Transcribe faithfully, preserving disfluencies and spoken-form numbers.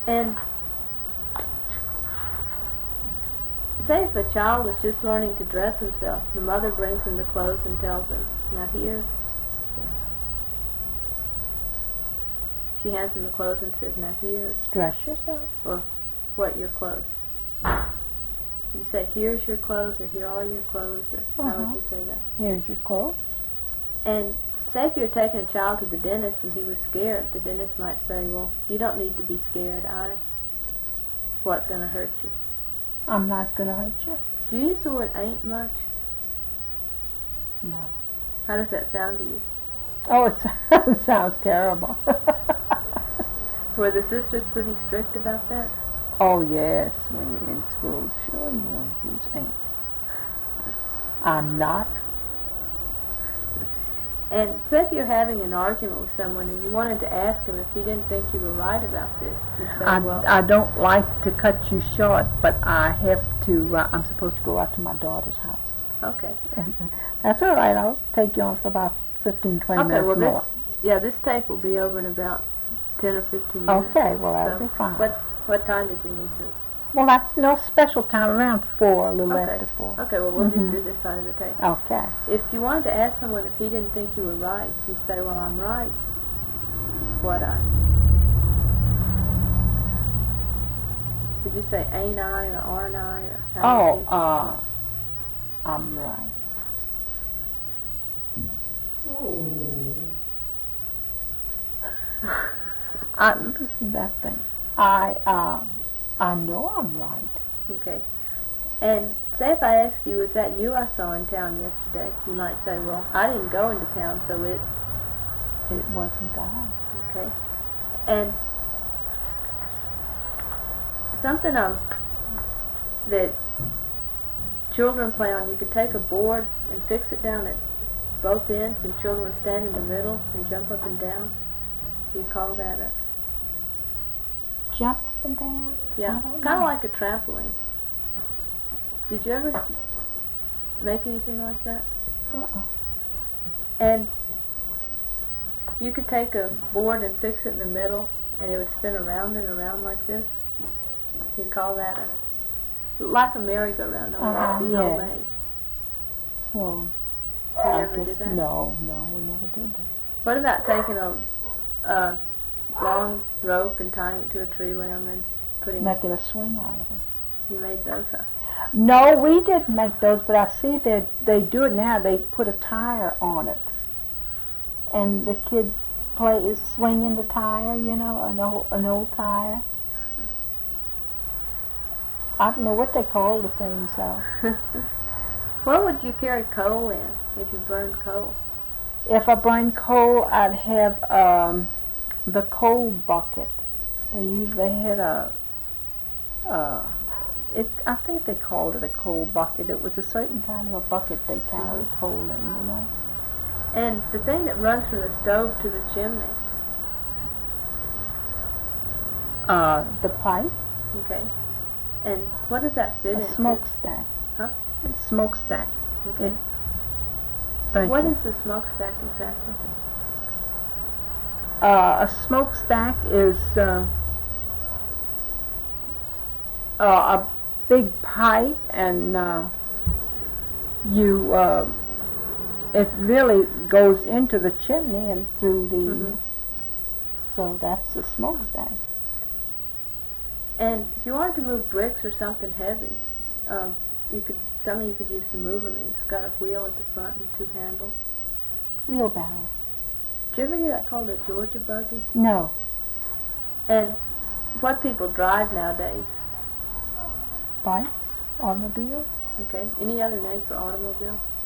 And say if a child is just learning to dress himself, the mother brings him the clothes and tells him, now here. She hands him the clothes and says, now here. Dress yourself. Or what, your clothes? You say, here's your clothes, or here are your clothes, or uh-huh. how would you say that? Here's your clothes. And say if you're taking a child to the dentist and he was scared, the dentist might say, well, you don't need to be scared. I, what's going to hurt you? I'm not going to hurt you. Do you use the word ain't much? No. How does that sound to you? Oh, it, it sounds terrible. Were the sisters pretty strict about that? Oh, yes, when you're in school, sure you won't use ain't. I'm not. And say if you're having an argument with someone and you wanted to ask him if he didn't think you were right about this, you'd say, I, well... I don't like to cut you short, but I have to, uh, I'm supposed to go out to my daughter's house. Okay. And, uh, that's all right, I'll take you on for about fifteen, twenty okay, minutes well more. This, yeah, this tape will be over in about ten or fifteen minutes. Okay, well that'll so be fine. What, what time did you need to do? Well, that's no special time, around four, a little Okay. after four. Okay, well we'll mm-hmm. just do this side of the tape. Okay. If you wanted to ask someone if he didn't think you were right, you'd say, well, I'm right. What I? Would you say ain't I or aren't I? Or how Oh, would you? uh, I'm right. I, listen to that thing. I, uh, I know I'm right. Okay. And say if I ask you, was that you I saw in town yesterday? You might say, well, I didn't go into town, so it... It wasn't I. Okay. And something um that children play on, you could take a board and fix it down at both ends, and children stand in the middle and jump up and down. You call that a... Jump up and down? Yeah, kind of like a trampoline. Did you ever make anything like that? Uh-uh. And you could take a board and fix it in the middle, and it would spin around and around like this. You call that a... like a merry-go-round, only Uh-huh, it would be yeah. homemade. Well, Did you I ever guess do that? no, no, we never did that. What about taking a, a long rope and tying it to a tree limb and putting... Making a swing out of it. You made those up. No, we didn't make those, but I see that they do it now. They put a tire on it, and the kids play swinging the tire. You know, an old an old tire. I don't know what they call the things though. What would you carry coal in if you burned coal? If I burned coal, I'd have um, the coal bucket. They usually had a. Uh, It, I think they called it a coal bucket. It was a certain kind of a bucket they carried mm-hmm. coal in, you know. And the thing that runs from the stove to the chimney? Uh, the pipe. Okay. And what does that fit a into? A smokestack. Huh? A smokestack. Okay. Thank what you. is the smokestack exactly? Uh, a smokestack is uh, uh, a big pipe, and uh, you uh, it really goes into the chimney and through the mm-hmm. so that's the smokestack. And if you wanted to move bricks or something heavy, um, you could something you could use to move them in. It's got a wheel at the front and two handles. Wheelbarrow. Did you ever hear that called a Georgia buggy? No. And what people drive nowadays? Bikes, automobiles. Okay. Any other name for automobile?